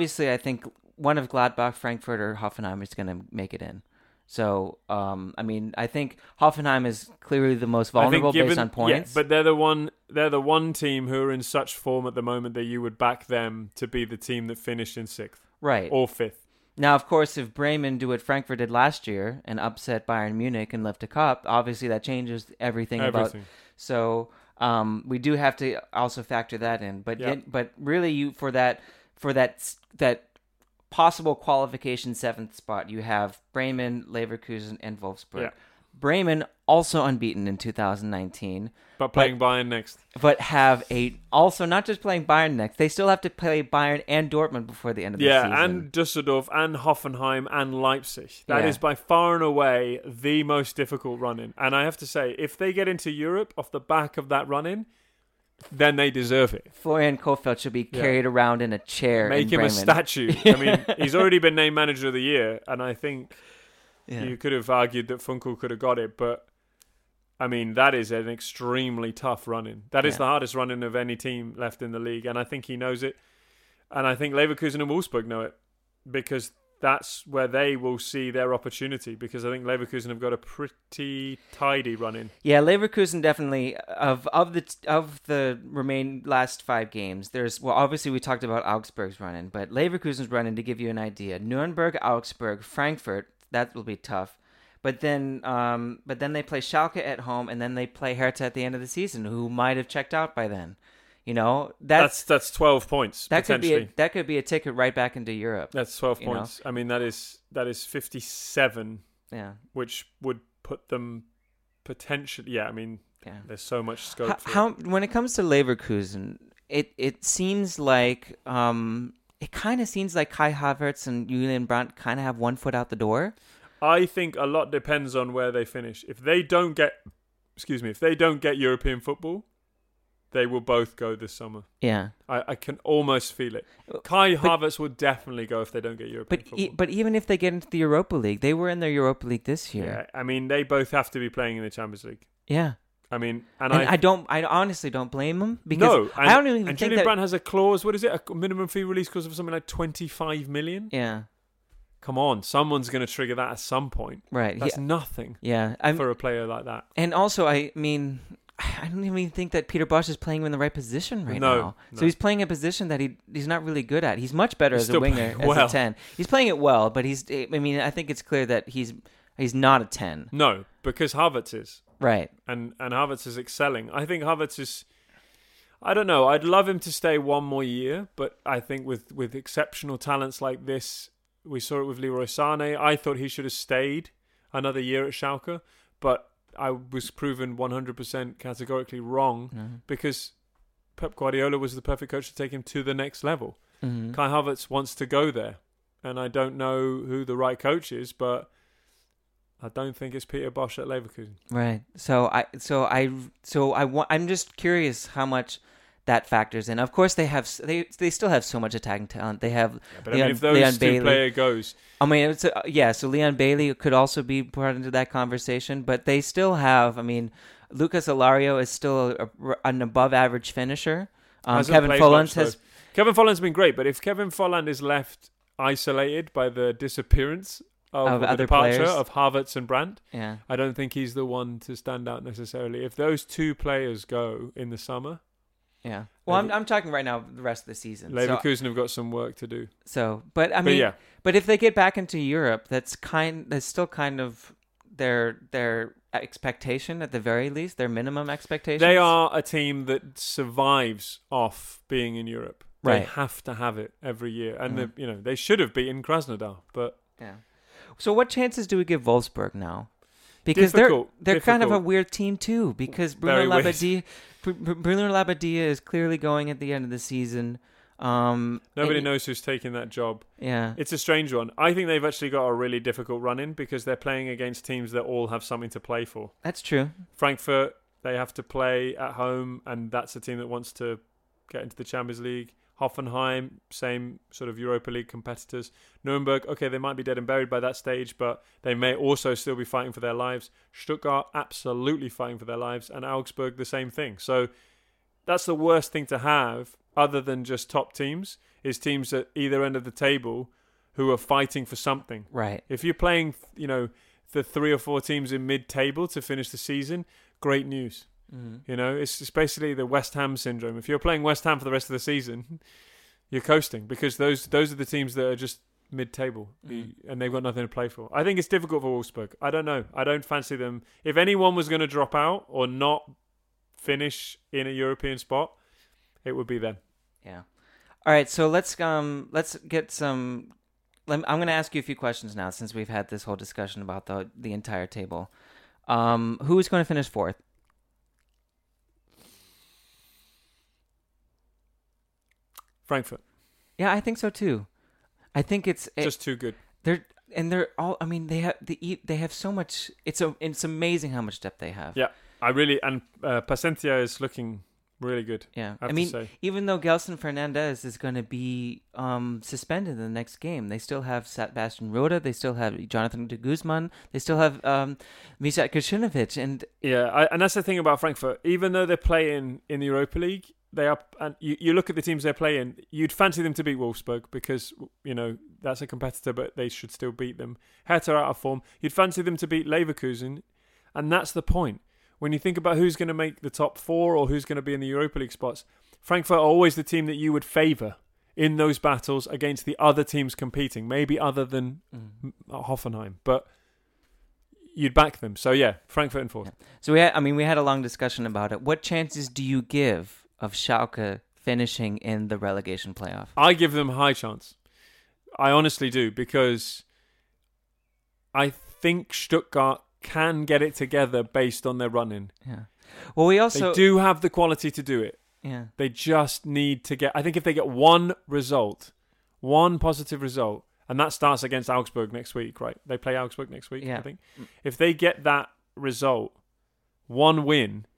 one of Gladbach, Frankfurt, or Hoffenheim is going to make it in. So, I think Hoffenheim is clearly the most vulnerable based on points. Yeah, but they're the one team who are in such form at the moment that you would back them to be the team that finished in 6th, right, or 5th. Now, of course, if Bremen do what Frankfurt did last year and upset Bayern Munich and lift a cup, obviously that changes everything. So we do have to also factor that in. But really, for that possible qualification 7th spot, you have Bremen, Leverkusen, and Wolfsburg. Yeah. Bremen also unbeaten in 2019. But playing Bayern next. But have also not just playing Bayern next, they still have to play Bayern and Dortmund before the end of the season. Yeah, and Düsseldorf and Hoffenheim and Leipzig. That is by far and away the most difficult run-in. And I have to say, if they get into Europe off the back of that run-in, then they deserve it. Florian Kohfeldt should be carried around in a chair. Make him Bremen. a statue. He's already been named Manager of the Year, and I think you could have argued that Funkel could have got it, but that is an extremely tough run-in. That is the hardest run-in of any team left in the league, and I think he knows it. And I think Leverkusen and Wolfsburg know it, because that's where they will see their opportunity, because I think Leverkusen have got a pretty tidy run-in. Yeah, Leverkusen definitely, of the remaining last 5 games, obviously we talked about Augsburg's run-in, but Leverkusen's run-in, to give you an idea, Nuremberg, Augsburg, Frankfurt, that will be tough. But then they play Schalke at home, and then they play Hertha at the end of the season, who might have checked out by then. That's 12 points. That could be a ticket right back into Europe. That's 12 points. That is 57. Yeah, which would put them potentially. Yeah, there's so much scope. When it comes to Leverkusen, it seems like it kind of seems like Kai Havertz and Julian Brandt kind of have one foot out the door. I think a lot depends on where they finish. If they don't get European football, they will both go this summer. Yeah. I can almost feel it. Kai Havertz will definitely go if they don't get European football. But even if they get into the Europa League, they were in the Europa League this year. Yeah, I mean, they both have to be playing in the Champions League. Yeah. I mean, I honestly don't blame them because I don't even think Julian Brandt has a clause. What is it? A minimum fee release clause of something like 25 million. Yeah. Come on, someone's going to trigger that at some point. Right. That's nothing. Yeah. For a player like that. And also, I mean, I don't even think that Peter Bosz is playing him in the right position now. No. So he's playing a position that he's not really good at. He's much better as a winger, well. as a 10. He's playing it well, but I think it's clear that he's not a 10. No, because Havertz is. Right. And Havertz is excelling. I think Havertz is... I don't know. I'd love him to stay one more year, but I think with exceptional talents like this, we saw it with Leroy Sané. I thought he should have stayed another year at Schalke, but I was proven 100% categorically wrong because Pep Guardiola was the perfect coach to take him to the next level. Mm-hmm. Kai Havertz wants to go there, and I don't know who the right coach is, but I don't think it's Peter Bosz at Leverkusen. Right. I'm just curious how much that factors in. Of course, they still have so much attacking talent. They have. But if those two player goes, I mean, so Leon Bailey could also be brought into that conversation, but they still have. I mean, Lucas Alario is still an above-average finisher. Kevin Folland Folland's been great, but if Kevin Folland is left isolated by the disappearance of the departure players of Havertz and Brandt, yeah, I don't think he's the one to stand out necessarily. If those two players go in the summer. Yeah. Well, I'm talking right now the rest of the season. Leverkusen have got some work to do. But if they get back into Europe, that's still kind of their expectation at the very least, their minimum expectations. They are a team that survives off being in Europe. Right. They have to have it every year, and they should have beaten Krasnodar, but yeah. So what chances do we give Wolfsburg now? Because they're kind of a weird team too. Because Bruno Labbadia is clearly going at the end of the season. Nobody knows who's taking that job. Yeah, it's a strange one. I think they've actually got a really difficult run in because they're playing against teams that all have something to play for. That's true. Frankfurt, they have to play at home, and that's a team that wants to get into the Champions League. Hoffenheim, same sort of Europa League competitors. Nuremberg, okay, they might be dead and buried by that stage, but they may also still be fighting for their lives. Stuttgart, absolutely fighting for their lives. And Augsburg, the same thing. So that's the worst thing to have, other than just top teams, is teams at either end of the table who are fighting for something. Right. If you're playing, the 3 or 4 teams in mid-table to finish the season, great news. Mm-hmm. It's basically the West Ham syndrome. If you're playing West Ham for the rest of the season, you're coasting because those are the teams that are just mid-table and they've got nothing to play for. I think it's difficult for Wolfsburg. I don't know. I don't fancy them. If anyone was going to drop out or not finish in a European spot, it would be them. Yeah. All right. So let's get some. I'm going to ask you a few questions now since we've had this whole discussion about the entire table. Who is going to finish fourth? Frankfurt. Yeah, I think so too. I think it's just too good. They're all. I mean, they have so much. It's amazing how much depth they have. Yeah, and Pacentia is looking really good. Yeah, I mean, even though Gelson Fernandez is going to be suspended in the next game, they still have Sebastian Rode, they still have Jonathan de Guzman, they still have Misat Krasinovic, and and that's the thing about Frankfurt. Even though they're playing in the Europa League, they are, and you look at the teams they're playing, you'd fancy them to beat Wolfsburg because that's a competitor, but they should still beat them. Hertha are out of form. You'd fancy them to beat Leverkusen, and that's the point. When you think about who's going to make the top 4 or who's going to be in the Europa League spots, Frankfurt are always the team that you would favour in those battles against the other teams competing, maybe other than Hoffenheim, but you'd back them. So yeah, Frankfurt in 4th. Yeah. So we had a long discussion about it. What chances do you give of Schalke finishing in the relegation playoff? I give them a high chance. I honestly do, because I think Stuttgart can get it together based on their run-in. Yeah. Well, they do have the quality to do it. Yeah. They just need to get... I think if they get one positive result, and that starts against Augsburg next week, right? They play Augsburg next week, I think. If they get that result, one win,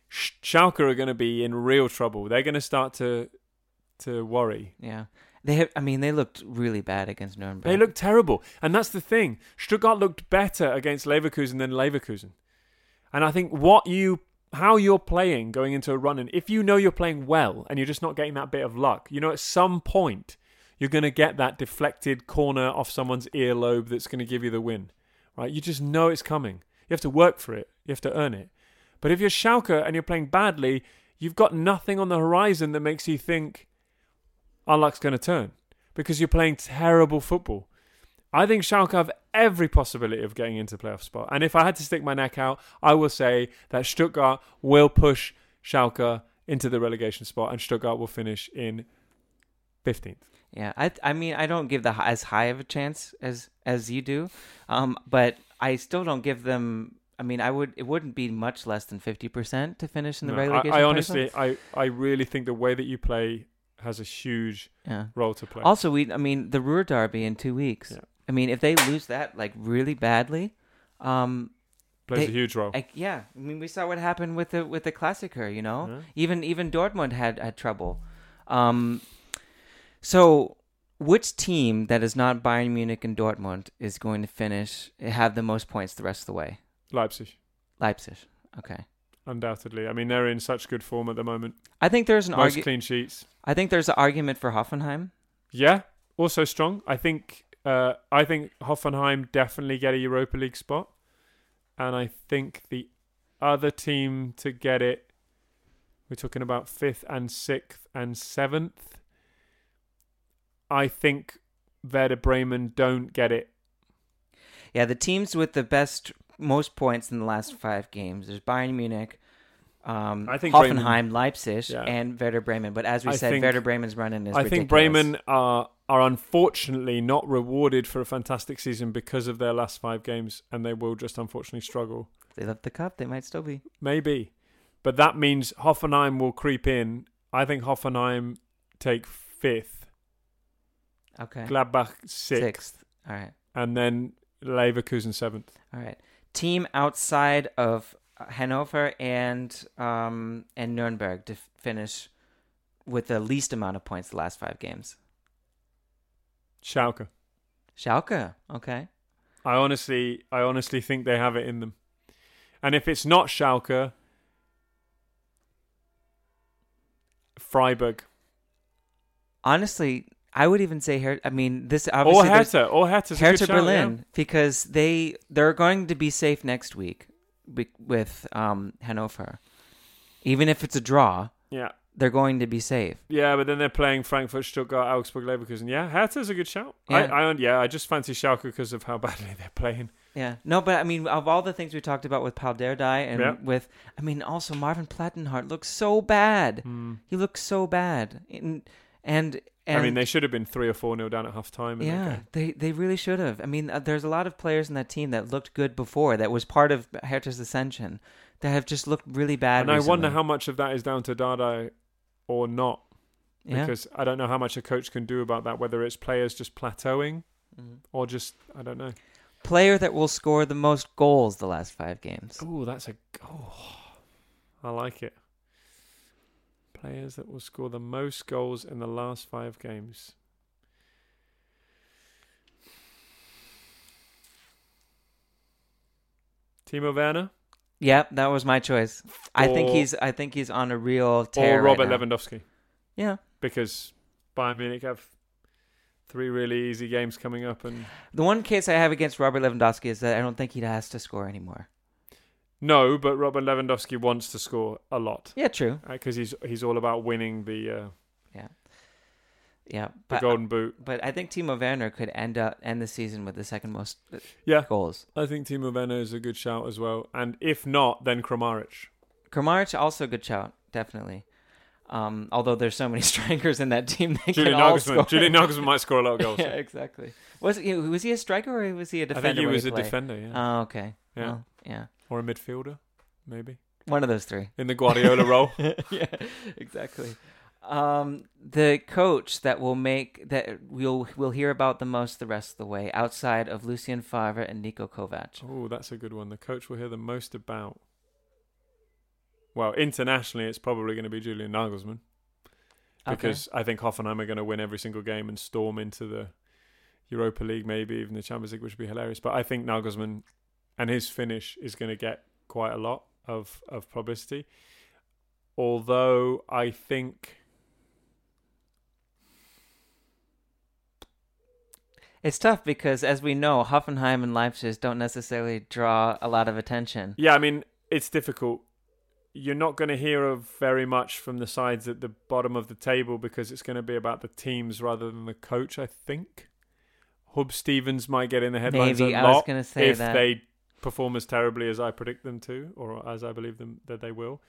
Schalke are going to be in real trouble. They're going to start to worry. Yeah. They looked really bad against Nuremberg. They looked terrible. And that's the thing. Stuttgart looked better against Leverkusen than Leverkusen. And I think how you're playing going into a run, and if you know you're playing well and you're just not getting that bit of luck, at some point you're going to get that deflected corner off someone's earlobe that's going to give you the win. Right? You just know it's coming. You have to work for it. You have to earn it. But if you're Schalke and you're playing badly, you've got nothing on the horizon that makes you think our luck's going to turn, because you're playing terrible football. I think Schalke have every possibility of getting into the playoff spot. And if I had to stick my neck out, I will say that Stuttgart will push Schalke into the relegation spot, and Stuttgart will finish in 15th. Yeah, I don't give as high of a chance as you do, but I still don't give them. It wouldn't be much less than 50% to finish in the relegation. I honestly, I really think the way that you play has a huge role to play. Also, the Ruhr Derby in 2 weeks. Yeah. If they lose that really badly, plays a huge role. We saw what happened with the Klassiker. Yeah. Even Dortmund had trouble. So, which team that is not Bayern Munich and Dortmund is going to have the most points the rest of the way? Leipzig. Okay. Undoubtedly. They're in such good form at the moment. I think there's most clean sheets. I think there's an argument for Hoffenheim. Yeah, also strong. I think Hoffenheim definitely get a Europa League spot, and I think the other team to get it, we're talking about 5th and 6th and 7th. I think Werder Bremen don't get it. Yeah, the teams with the most points in the last 5 games. There's Bayern Munich, I think Hoffenheim, Leipzig, and Werder Bremen. But as we said, Werder Bremen's running is ridiculous. I think Bremen are unfortunately not rewarded for a fantastic season because of their last 5 games, and they will just unfortunately struggle. If they left the cup, they might still be. Maybe. But that means Hoffenheim will creep in. I think Hoffenheim take 5th. Okay. Gladbach 6th. All right. And then Leverkusen 7th. All right. Team outside of Hannover and Nuremberg to finish with the least amount of points the last 5 games. Schalke. Okay. I honestly think they have it in them. And if it's not Schalke, Freiburg. Honestly, I would even say this obviously or Hertha's Hertha Berlin, because they're going to be safe next week with Hannover. Even if it's a draw, they're going to be safe. Yeah, but then they're playing Frankfurt, Stuttgart, Augsburg, Leverkusen. Yeah, Hertha's a good shout. Yeah. I just fancy Schalke because of how badly they're playing. Yeah, no, but of all the things we talked about with Paul Dardai and also Marvin Plattenhardt looks so bad. He looks so bad, and they should have been 3 or 4-0 down at half time. Yeah, they really should have. There's a lot of players in that team that looked good before, that was part of Hertha's ascension, that have just looked really bad and recently. I wonder how much of that is down to Dardai or not. Because I don't know how much a coach can do about that, whether it's players just plateauing or just, I don't know. Player that will score the most goals the last 5 games. I like it. Players that will score the most goals in the last 5 games. Timo Werner? Yeah, that was my choice. I think he's on a real tear. Or Robert right now. Lewandowski. Yeah. Because Bayern Munich have 3 really easy games coming up, and the one case I have against Robert Lewandowski is that I don't think he has to score anymore. No, but Robert Lewandowski wants to score a lot. Yeah, true. Because he's all about winning the Golden Boot. But I think Timo Werner could end the season with the second most goals. I think Timo Werner is a good shout as well. And if not, then Kramaric. Kramaric also a good shout, definitely. Although there's so many strikers in that team, Julian Nagelsmann might score a lot of goals. Yeah, exactly. Was he a striker or was he a defender? I think he was a defender. Yeah. Oh, okay. Yeah. Well, yeah. Or a midfielder, maybe. One of those 3 in the Guardiola role. Yeah, exactly. The coach that we'll hear about the most the rest of the way, outside of Lucien Favre and Niko Kovac. Oh, that's a good one. The coach we'll hear the most about. Well, internationally, it's probably going to be Julian Nagelsmann. Because I think Hoffenheim are going to win every single game and storm into the Europa League, maybe even the Champions League, which would be hilarious. But I think Nagelsmann and his finish is going to get quite a lot of publicity. Although I think... It's tough because, as we know, Hoffenheim and Leipzig don't necessarily draw a lot of attention. Yeah, I mean, it's difficult. You're not going to hear of very much from the sides at the bottom of the table because it's going to be about the teams rather than the coach, I think. Hub Stevens might get in the headlines Maybe. a lot I was going to say if they perform as terribly as I predict them to, or as I believe them that they will.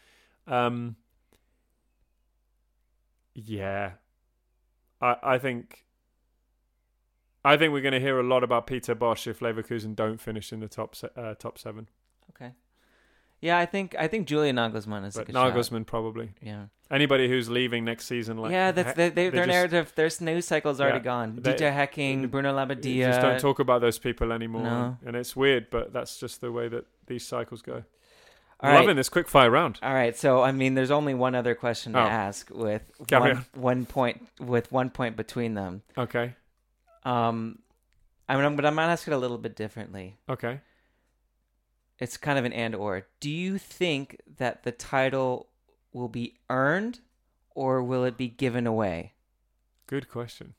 Yeah. I think we're going to hear a lot about Peter Bosz if Leverkusen don't finish in the top 7. Okay. Yeah, I think Julian Nagelsmann is a good Nagelsmann shot. Probably. Yeah. Anybody who's leaving next season, their narrative. Their news cycle's already gone. Dieter Hecking, Bruno Labbadia. You just don't talk about those people anymore, no. And it's weird, but that's just the way that these cycles go. Loving this quick fire round. All right, so I mean, there's only one other question to ask with one point between them. Okay. But I'm gonna ask it a little bit differently. Okay. It's kind of an and/or. Do you think that the title will be earned, or will it be given away? Good question.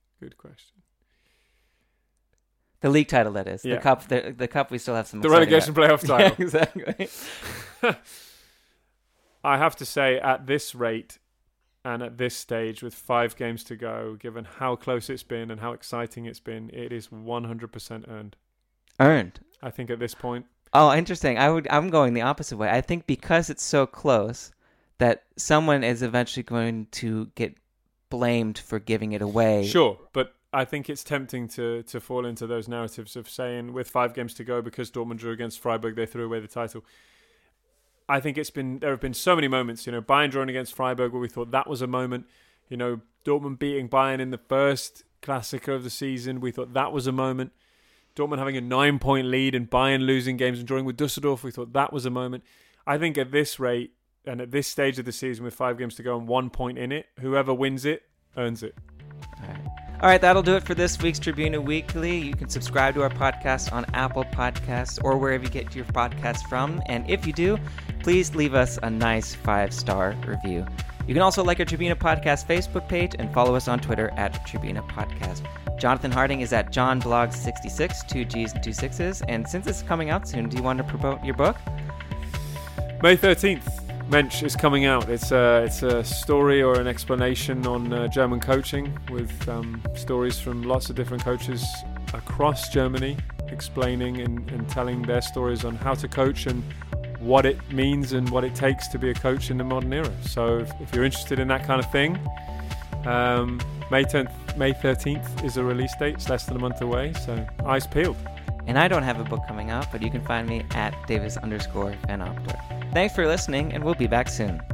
The league title, that is. Yeah. The cup. We still have some. The relegation playoff title. Yeah, exactly. I have to say, at this rate and at this stage, with 5 games to go, given how close it's been and how exciting it's been, it is 100% earned. Earned. I think at this point. Oh, interesting. I'm going the opposite way. I think because it's so close that someone is eventually going to get blamed for giving it away. Sure, but I think it's tempting to fall into those narratives of saying with 5 games to go because Dortmund drew against Freiburg, they threw away the title. I think there have been so many moments, Bayern drawing against Freiburg where we thought that was a moment. Dortmund beating Bayern in the first Klassiker of the season, we thought that was a moment. Dortmund having a 9-point lead and Bayern losing games and drawing with Dusseldorf, we thought that was a moment. I think at this rate and at this stage of the season with 5 games to go and 1 point in it, whoever wins it earns it. All right, that'll do it for this week's Tribuna Weekly. You can subscribe to our podcast on Apple Podcasts or wherever you get your podcasts from. And if you do, please leave us a nice 5-star review. You can also like our Tribuna Podcast Facebook page and follow us on Twitter at Tribuna Podcast. Jonathan Harding is at JohnBlogs66, 2 G's and 2 6's. And since it's coming out soon, do you want to promote your book? May 13th, Mensch is coming out. It's a story or an explanation on German coaching with stories from lots of different coaches across Germany, explaining and telling their stories on how to coach and what it means and what it takes to be a coach in the modern era. So if you're interested in that kind of thing, May 13th is a release date. It's less than a month away, so eyes peeled. And I don't have a book coming out, but you can find me at Davis_Van Opter. Thanks for listening, and we'll be back soon.